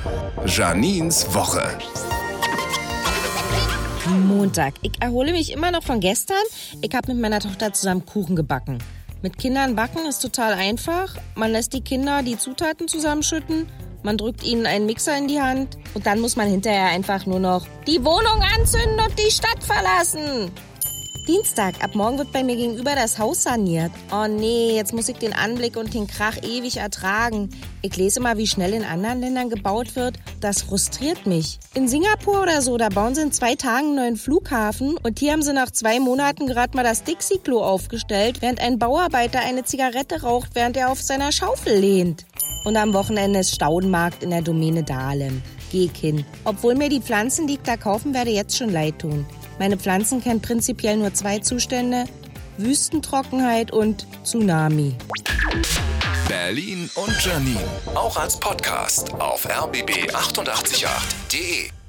Janines Woche. Montag. Ich erhole mich immer noch von gestern. Ich habe mit meiner Tochter zusammen Kuchen gebacken. Mit Kindern backen ist total einfach. Man lässt die Kinder die Zutaten zusammenschütten, man drückt ihnen einen Mixer in die Hand und dann muss man hinterher einfach nur noch die Wohnung anzünden und die Stadt verlassen. Dienstag. Ab morgen wird bei mir gegenüber das Haus saniert. Oh nee, jetzt muss ich den Anblick und den Krach ewig ertragen. Ich lese immer, wie schnell in anderen Ländern gebaut wird. Das frustriert mich. In Singapur oder so, da bauen sie in 2 Tagen einen neuen Flughafen. Und hier haben sie nach 2 Monaten gerade mal das Dixie-Klo aufgestellt, während ein Bauarbeiter eine Zigarette raucht, während er auf seiner Schaufel lehnt. Und am Wochenende ist Staudenmarkt in der Domäne Dahlem. Geh ich hin. Obwohl mir die Pflanzen, die ich da kaufen werde, jetzt schon leid tun. Meine Pflanzen kennen prinzipiell nur 2 Zustände: Wüstentrockenheit und Tsunami. Berlin und Janine, auch als Podcast auf rbb888.de.